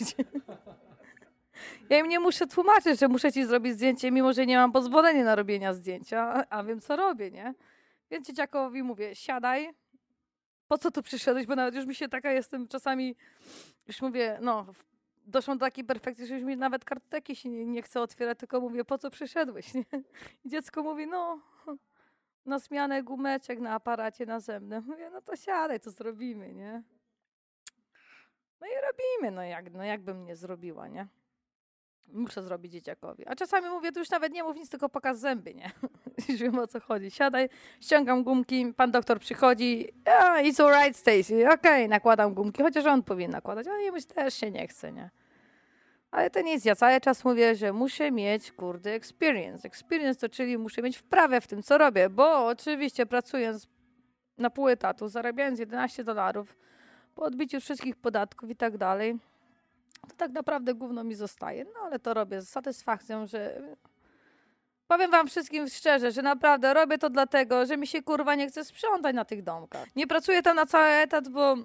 Ja im nie muszę tłumaczyć, że muszę ci zrobić zdjęcie, mimo że nie mam pozwolenia na robienie zdjęcia, a wiem, co robię, nie? Więc dzieciakowi mówię, siadaj, po co tu przyszedłeś, bo nawet już mi się taka jestem czasami, już mówię, no, doszłam do takiej perfekcji, że już mi nawet kartoteki się nie chce otwierać, tylko mówię, po co przyszedłeś, nie? I dziecko mówi, no, na zmianę gumeczek na aparacie nazemnym. Mówię, no to siadaj, to zrobimy, nie? No i robimy, no jakbym nie zrobiła, nie? Muszę zrobić dzieciakowi. A czasami mówię, to już nawet nie mów nic, tylko pokaż zęby, nie? Już wiem, o co chodzi. Siadaj, ściągam gumki, pan doktor przychodzi, it's alright, Stacy, okej, nakładam gumki, chociaż on powinien nakładać, ale jemu też się nie chce, nie? Ale to nic, ja cały czas mówię, że muszę mieć, kurde, experience. Experience to czyli muszę mieć wprawę w tym, co robię, bo oczywiście pracując na pół etatu, zarabiając $11, po odbiciu wszystkich podatków i tak dalej, to tak naprawdę gówno mi zostaje. No ale to robię z satysfakcją, że powiem wam wszystkim szczerze, że naprawdę robię to dlatego, że mi się kurwa nie chce sprzątać na tych domkach. Nie pracuję tam na cały etat, bo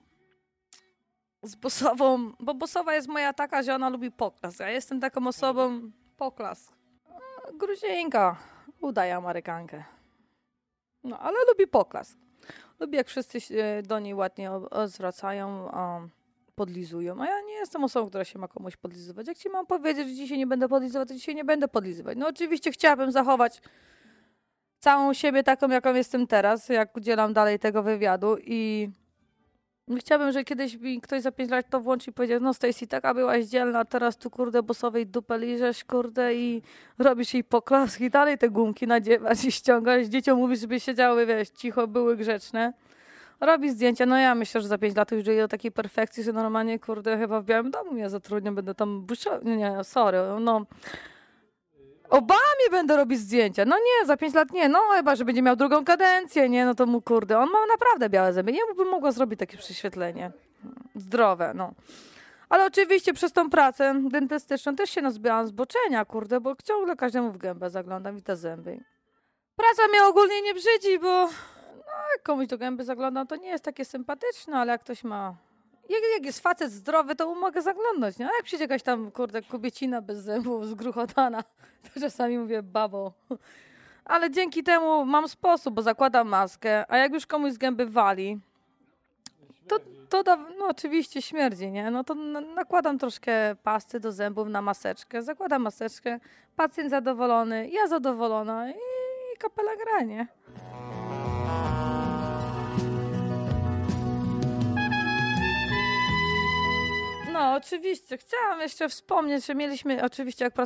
z bossową, bo bossowa jest moja taka, że ona lubi poklask. Ja jestem taką osobą poklask. Gruzinka, udaje Amerykankę. No, ale lubi poklask. Lubi, jak wszyscy się do niej ładnie zwracają, podlizują. A ja nie jestem osobą, która się ma komuś podlizywać. Jak ci mam powiedzieć, że dzisiaj nie będę podlizywać, to dzisiaj nie będę podlizywać. No oczywiście chciałabym zachować całą siebie taką, jaką jestem teraz, jak udzielam dalej tego wywiadu i chciałabym, że kiedyś mi ktoś za 5 lat to włączy i powiedział, no Stacy, taka byłaś dzielna, a teraz tu kurde bossowej dupę liżesz, kurde i robisz jej poklaski i dalej te gumki nadziewasz i ściągasz. Dzieciom mówisz, żeby siedziały, wiesz, cicho, były grzeczne. Robi zdjęcia, no ja myślę, że za 5 lat już dojdzie do takiej perfekcji, że normalnie, kurde, chyba w Białym Domu mnie zatrudnią, będę tam nie, sorry, no. Obamie będę robić zdjęcia. No nie, za 5 lat nie, no chyba, że będzie miał drugą kadencję, nie, no to mu kurde, on ma naprawdę białe zęby. Nie bym mogła zrobić takie prześwietlenie. Zdrowe, no. Ale oczywiście przez tą pracę dentystyczną też się nazbyłam zboczenia, kurde, bo ciągle każdemu w gębę zaglądam i te zęby. Praca mnie ogólnie nie brzydzi, bo jak komuś do gęby zaglądam, to nie jest takie sympatyczne, ale jak ktoś ma... Jak jest facet zdrowy, to mu mogę zaglądnąć, nie? A jak przyjdzie jakaś tam, kurde, kobiecina bez zębów, zgruchotana, to czasami mówię, babo. Ale dzięki temu mam sposób, bo zakładam maskę, a jak już komuś z gęby wali, no oczywiście śmierdzi, nie? No to nakładam troszkę pasty do zębów na maseczkę, zakładam maseczkę, pacjent zadowolony, ja zadowolona i kapela gra, nie? No, oczywiście. Chciałam jeszcze wspomnieć, że mieliśmy, oczywiście jak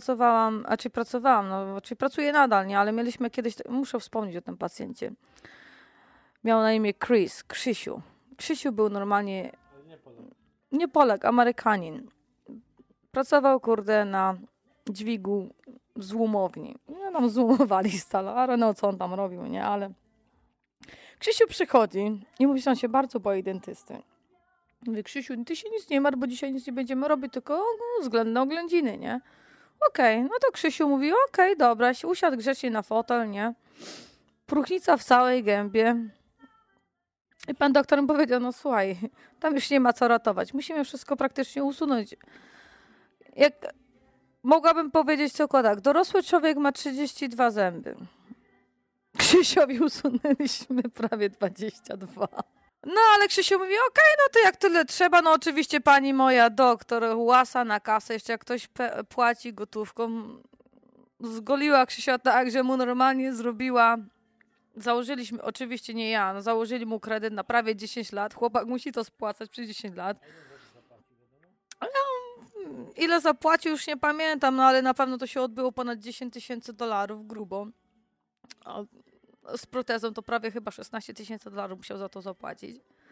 pracuję nadal, nie, ale mieliśmy kiedyś, muszę wspomnieć o tym pacjencie. Miał na imię Krzysiu. Krzysiu był normalnie, nie Polak, Amerykanin. Pracował, kurde, na dźwigu złomowni. No, tam złomowali stale, ale no co on tam robił, nie, ale Krzysiu przychodzi i mówi, że on się bardzo boi dentysty. Mówię, Krzysiu, ty się nic nie martw, bo dzisiaj nic nie będziemy robić, tylko względne oględziny, nie? Okej, no to Krzysiu mówi, okej, dobra, się usiadł grzecznie na fotel, nie? Próchnica w całej gębie. I pan doktor mi powiedział, no słuchaj, tam już nie ma co ratować, musimy wszystko praktycznie usunąć. Jak mogłabym powiedzieć tylko tak, dorosły człowiek ma 32 zęby. Krzysiowi usunęliśmy prawie 22. No, ale Krzysiu mówi, okej, no to jak tyle trzeba, no oczywiście pani moja doktor łasa na kasę, jeszcze jak ktoś płaci gotówką, zgoliła Krzysia tak, że mu normalnie zrobiła, założyliśmy, oczywiście nie ja, no założyli mu kredyt na prawie 10 lat, chłopak musi to spłacać przez 10 lat. Ale ile zapłacił, już nie pamiętam, no ale na pewno to się odbyło ponad $10,000 grubo. Z protezą to prawie chyba $16,000 musiał za to zapłacić.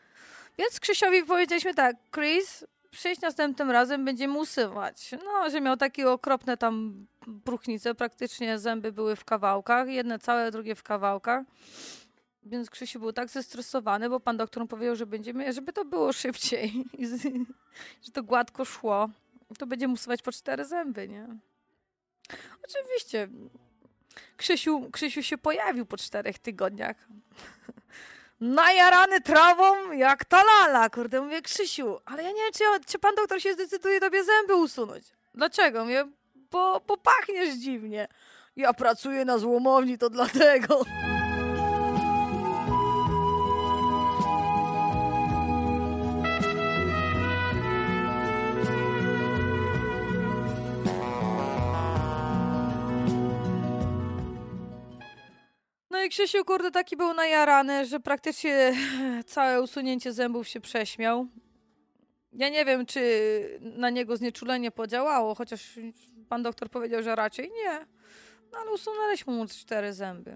Więc Krzysiowi powiedzieliśmy tak, Chris, przyjdź następnym razem, będziemy usuwać. No, że miał takie okropne tam próchnice, praktycznie zęby były w kawałkach, jedne całe, drugie w kawałkach. Więc Krzysiu był tak zestresowany, bo pan doktor mu powiedział, że żeby to było szybciej, że to gładko szło, to będziemy usuwać po 4 zęby, nie? Oczywiście. Krzysiu się pojawił po 4 tygodniach. Najarany trawą jak ta lala. Kurde, mówię, Krzysiu, ale ja nie wiem, czy pan doktor się zdecyduje tobie zęby usunąć. Dlaczego? Mówię, bo pachniesz dziwnie. Ja pracuję na złomowni, to dlatego. No i Krzysiu, kurde, taki był najarany, że praktycznie całe usunięcie zębów się prześmiał. Ja nie wiem, czy na niego znieczulenie podziałało, chociaż pan doktor powiedział, że raczej nie. No ale usunęliśmy mu 4 zęby.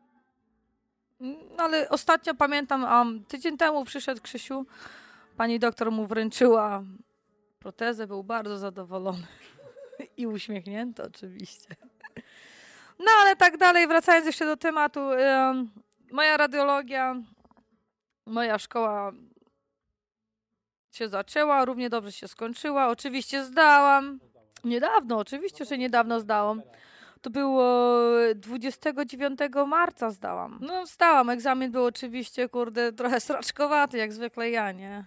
No ale ostatnio pamiętam, tydzień temu przyszedł Krzysiu, pani doktor mu wręczyła protezę, był bardzo zadowolony i uśmiechnięty oczywiście. No ale tak dalej, wracając jeszcze do tematu, moja radiologia, moja szkoła się zaczęła, równie dobrze się skończyła, oczywiście zdałam, niedawno, oczywiście, że niedawno zdałam, to było 29 marca zdałam. No zdałam, egzamin był oczywiście, kurde, trochę straczkowaty, jak zwykle ja, nie?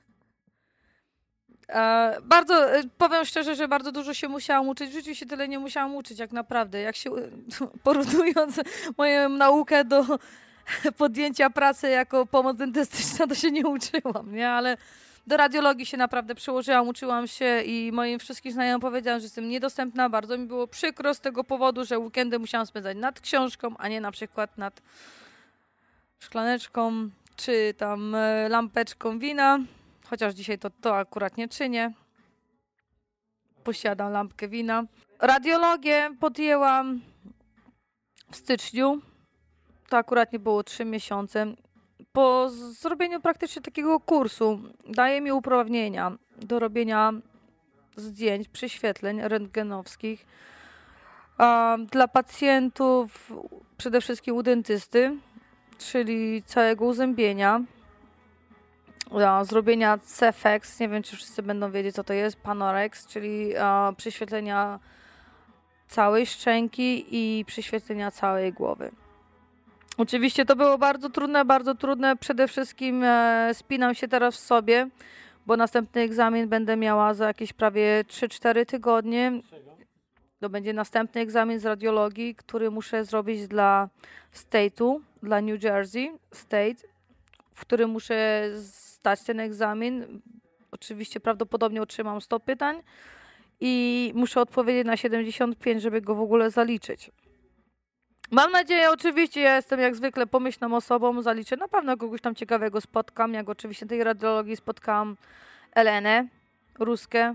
Powiem szczerze, że bardzo dużo się musiałam uczyć. W życiu się tyle nie musiałam uczyć, jak naprawdę. Jak się, porównując moją naukę do podjęcia pracy jako pomoc dentystyczna, to się nie uczyłam, nie? Ale do radiologii się naprawdę przyłożyłam, uczyłam się i moim wszystkim znajomym powiedziałam, że jestem niedostępna. Bardzo mi było przykro z tego powodu, że weekendy musiałam spędzać nad książką, a nie na przykład nad szklaneczką czy tam lampeczką wina. Chociaż dzisiaj to akurat nie czynię. Posiadam lampkę wina. Radiologię podjęłam w styczniu. To akurat nie było 3 miesiące. Po zrobieniu praktycznie takiego kursu daje mi uprawnienia do robienia zdjęć, prześwietleń rentgenowskich dla pacjentów, przede wszystkim u dentysty, czyli całego uzębienia. Zrobienia Cefex, nie wiem, czy wszyscy będą wiedzieć, co to jest, Panorex, czyli prześwietlenia całej szczęki i prześwietlenia całej głowy. Oczywiście to było bardzo trudne. Przede wszystkim spinam się teraz w sobie, bo następny egzamin będę miała za jakieś prawie 3-4 tygodnie. To będzie następny egzamin z radiologii, który muszę zrobić dla State'u, dla New Jersey State, w którym muszę zdać ten egzamin. Oczywiście prawdopodobnie otrzymam 100 pytań i muszę odpowiedzieć na 75, żeby go w ogóle zaliczyć. Mam nadzieję, oczywiście, ja jestem jak zwykle pomyślną osobą, zaliczę. Na pewno kogoś tam ciekawego spotkam, jak oczywiście tej radiologii spotkałam Elenę Ruskę.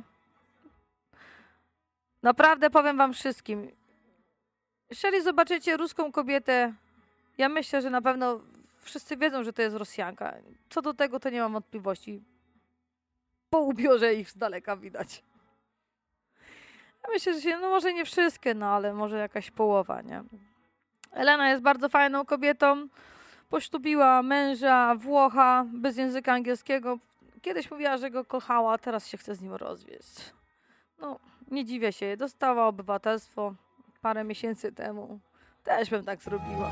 Naprawdę powiem wam wszystkim, jeżeli zobaczycie ruską kobietę, ja myślę, że na pewno wszyscy wiedzą, że to jest Rosjanka. Co do tego, to nie mam wątpliwości. Po ubiorze ich z daleka widać. Ja myślę, że no może nie wszystkie, no ale może jakaś połowa, nie? Elena jest bardzo fajną kobietą. Poślubiła męża Włocha bez języka angielskiego. Kiedyś mówiła, że go kochała, a teraz się chce z nim rozwieść. No, nie dziwię się. Dostała obywatelstwo parę miesięcy temu. Też bym tak zrobiła.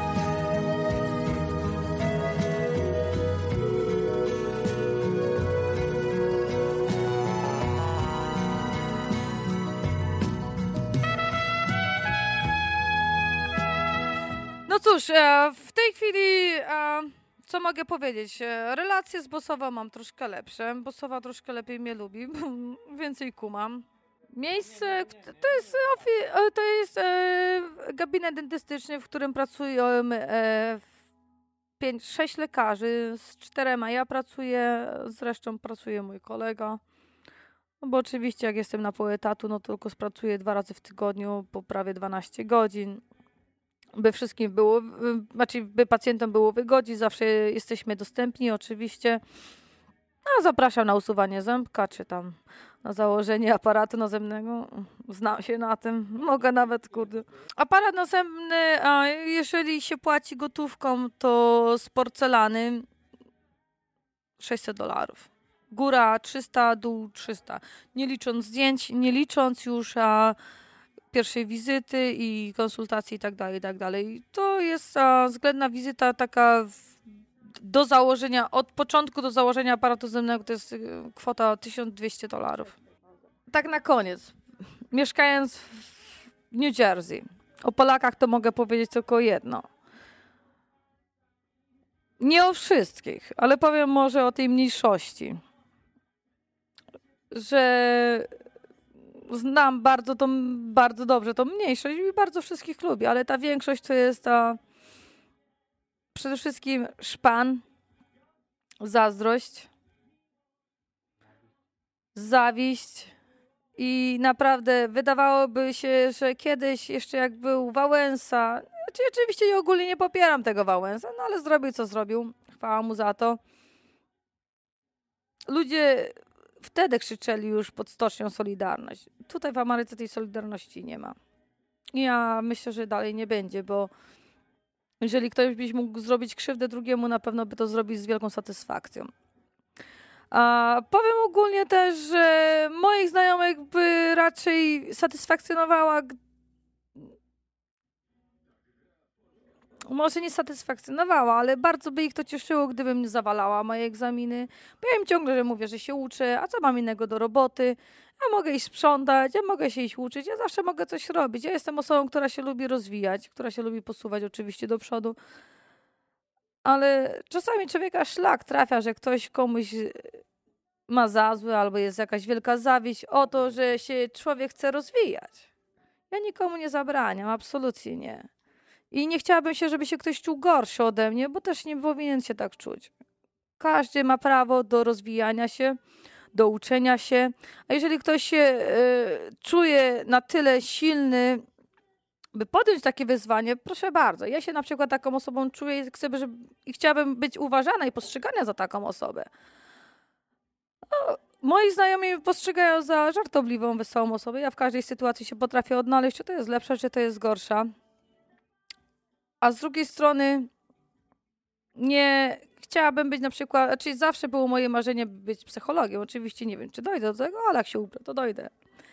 No cóż, w tej chwili, co mogę powiedzieć? Relacje z Bosową mam troszkę lepsze. Bossowa troszkę lepiej mnie lubi, więcej kumam. Miejsce, to jest gabinet dentystyczny, w którym pracują 6 lekarzy, z 4 ja pracuję, zresztą pracuje mój kolega. No bo oczywiście jak jestem na pół etatu, no to tylko pracuję 2 razy w tygodniu po prawie 12 godzin. By wszystkim było, by pacjentom było wygodniej, zawsze jesteśmy dostępni oczywiście. No, zapraszam na usuwanie zębka, czy tam na założenie aparatu nazemnego. Znam się na tym. Mogę nawet, kurde. Aparat nazemny, a jeżeli się płaci gotówką, to z porcelany $600. Góra 300, dół 300. Nie licząc zdjęć, nie licząc już pierwszej wizyty i konsultacji i tak dalej, i tak dalej. To jest względna wizyta taka do założenia, od początku do założenia aparatu zemnego to jest kwota $1200. Tak na koniec. Mieszkając w New Jersey, o Polakach to mogę powiedzieć tylko jedno. Nie o wszystkich, ale powiem może o tej mniejszości. Że znam bardzo dobrze tą mniejszość i bardzo wszystkich lubię, ale ta większość to jest przede wszystkim szpan, zazdrość, zawiść i naprawdę wydawałoby się, że kiedyś jeszcze jak był Wałęsa, oczywiście ja ogólnie nie popieram tego Wałęsa, no ale zrobił co zrobił, chwała mu za to. Ludzie wtedy krzyczeli już pod stocznią Solidarność. Tutaj w Ameryce tej Solidarności nie ma. Ja myślę, że dalej nie będzie, bo jeżeli ktoś byś mógł zrobić krzywdę drugiemu, na pewno by to zrobić z wielką satysfakcją. Powiem ogólnie też, że moich znajomych by raczej satysfakcjonowała, może nie satysfakcjonowała, ale bardzo by ich to cieszyło, gdybym nie zawalała moje egzaminy. Bo ja im ciągle mówię, że się uczę, a co mam innego do roboty? Ja mogę iść sprzątać, ja mogę się iść uczyć, ja zawsze mogę coś robić. Ja jestem osobą, która się lubi rozwijać, która się lubi posuwać oczywiście do przodu. Ale czasami człowieka szlak trafia, że ktoś komuś ma za złe albo jest jakaś wielka zawiść o to, że się człowiek chce rozwijać. Ja nikomu nie zabraniam, absolutnie nie. I nie chciałabym się, żeby się ktoś czuł gorszy ode mnie, bo też nie powinien się tak czuć. Każdy ma prawo do rozwijania się, do uczenia się. A jeżeli ktoś się czuje na tyle silny, by podjąć takie wyzwanie, proszę bardzo. Ja się na przykład taką osobą czuję i chciałabym być uważana i postrzegana za taką osobę. Moi znajomi mnie postrzegają za żartobliwą, wesołą osobę. Ja w każdej sytuacji się potrafię odnaleźć, czy to jest lepsza, czy to jest gorsza. A z drugiej strony nie chciałabym być na przykład, znaczy zawsze było moje marzenie być psychologiem. Oczywiście nie wiem, czy dojdę do tego, ale jak się uprę, to dojdę.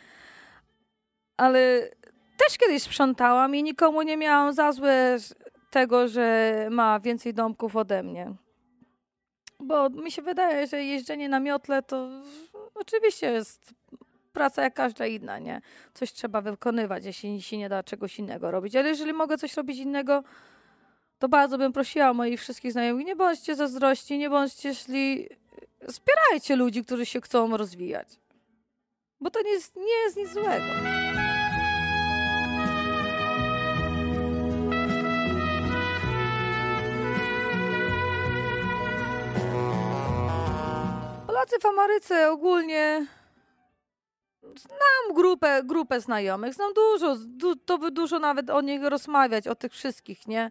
Ale też kiedyś sprzątałam i nikomu nie miałam za złe tego, że ma więcej domków ode mnie. Bo mi się wydaje, że jeżdżenie na miotle to oczywiście jest praca jak każda inna, nie? Coś trzeba wykonywać, jeśli się nie da czegoś innego robić. Ale jeżeli mogę coś robić innego, to bardzo bym prosiła moich wszystkich znajomych, nie bądźcie zazdrośni, nie bądźcie wspierajcie ludzi, którzy się chcą rozwijać. Bo to nie jest nic złego. Polacy w Ameryce ogólnie znam grupę znajomych, znam to by dużo nawet o nich rozmawiać, o tych wszystkich, nie?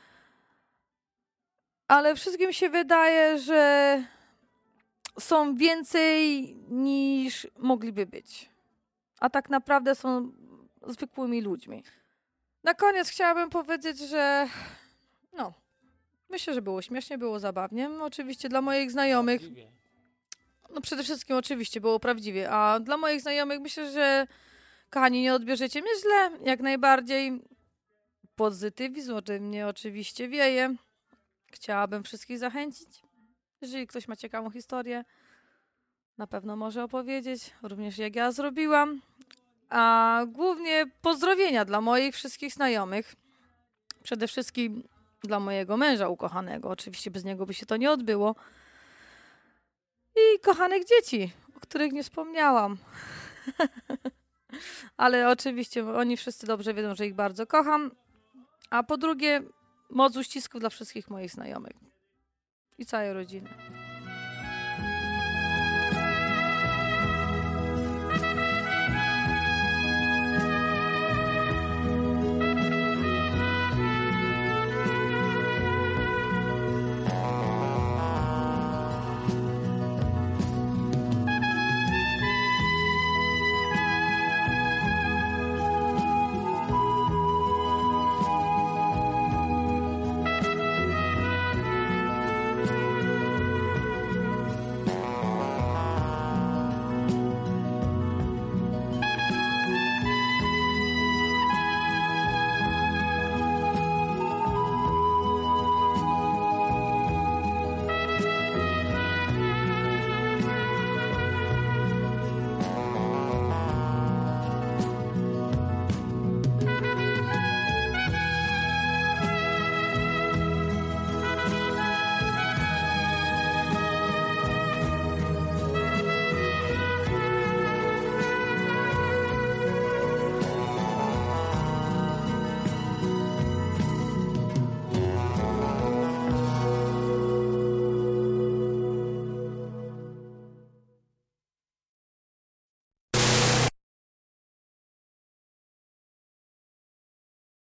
Ale wszystkim się wydaje, że są więcej niż mogliby być. A tak naprawdę są zwykłymi ludźmi. Na koniec chciałabym powiedzieć, że myślę, że było śmiesznie, było zabawnie. Oczywiście dla moich znajomych przede wszystkim oczywiście było prawdziwie, a dla moich znajomych myślę, że kochani, nie odbierzecie mnie źle, jak najbardziej pozytywizm ode mnie oczywiście wieje. Chciałabym wszystkich zachęcić. Jeżeli ktoś ma ciekawą historię, na pewno może opowiedzieć, również jak ja zrobiłam. A głównie pozdrowienia dla moich wszystkich znajomych. Przede wszystkim dla mojego męża ukochanego. Oczywiście bez niego by się to nie odbyło. I kochanych dzieci, o których nie wspomniałam. Ale oczywiście oni wszyscy dobrze wiedzą, że ich bardzo kocham. A po drugie, moc uścisków dla wszystkich moich znajomych i całej rodziny.